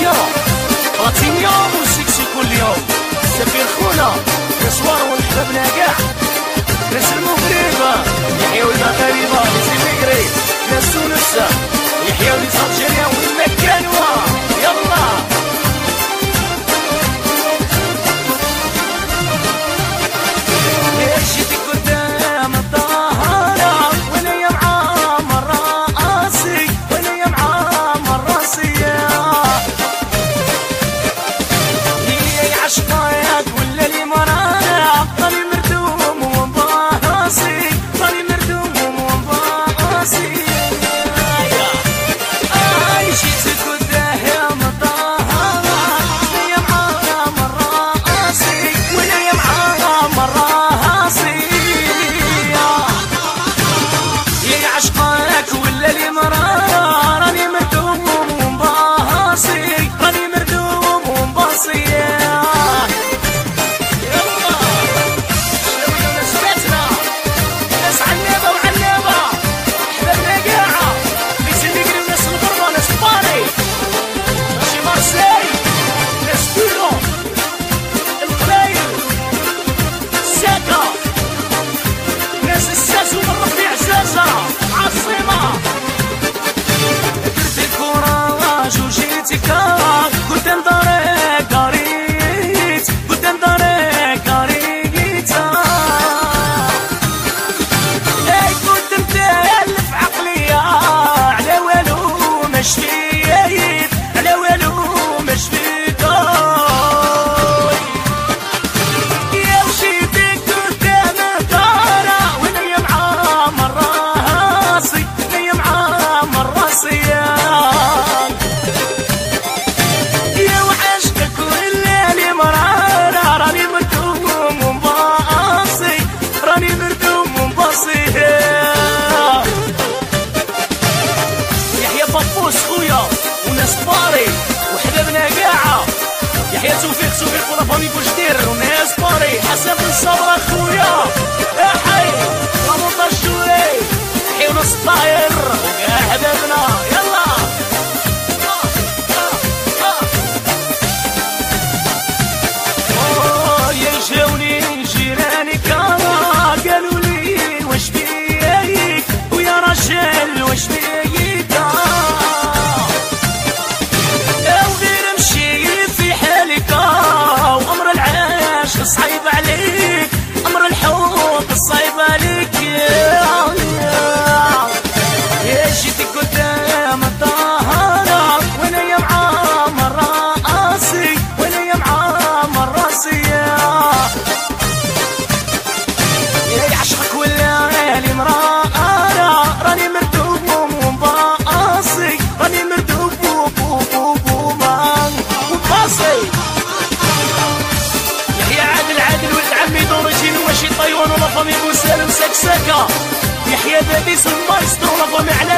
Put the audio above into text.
اتونسيون باتينيون وسكسي كل يوم. سفير خونا نسوار ونحبابنا كاع ناس المغرب يحيوا المغاربة ناس المغرب ناس تونس يحيوا ناس الجزائر وين ما كانوا. يلا جيتي قدام الظهر وانا يا معمر راسي وانا يا معمر راسي هي عشقاك ولا لي مرانا طالي مردوم ومباصي طالي مردوم ومباصي جيتي قدام الظهر وانا يا معمر راسي وانا يا معمر راسي يا عشقاك ولا لي مرارة راني مردوم ومباصي راني مردوم ومباصي. يلا شنو نسبتنا ناس عنابة وعنابة حبابنا قاعة ناس المغرب وناس الغربة ناس باري ماشي مارسي ناس تورو القلايل الساكا ناس الساس ومرة عزازة عاصمة درت الكوراج وجيتك قدام دارك قريت قدام دارك قريت اي كنت متالف عقلية على والو ما شفيت على والو ما شفيت يا وجيتك قدام الدار وانا يا معمر راسي وانا يا معمر راسي يا وعشقك ولا لي مرارة راني مردوم ومباصي راني مردوم ومباصي. يحيى بابوس خويا وناس باري وحبابنا قاعة يحيى توفيق ولا فامي بوجدير وناس باري حسن بن صبرا خويا يا حي رمضان الجوري يحيى وناس طاير وكاع حبابنا. يلا يا جاوني جيراني قالوا لي واش بيك ويا رجال واش بيك وغير مشي في حالك وامر العاشق صعيب عليك امر الحب صعيب عليك يا جيتي قدام الظهر وانا يا معمر راسي وانا يا معمر راسي يا عشقك ولا لي مرارة راني مردوم ومباصي راني مردوم ومباصي. يحيى عادل ولد عمي دورجين ماشي طيوان ولا فامي بوسالم سكسكة يحيى باديس المايسترو ولا فامي على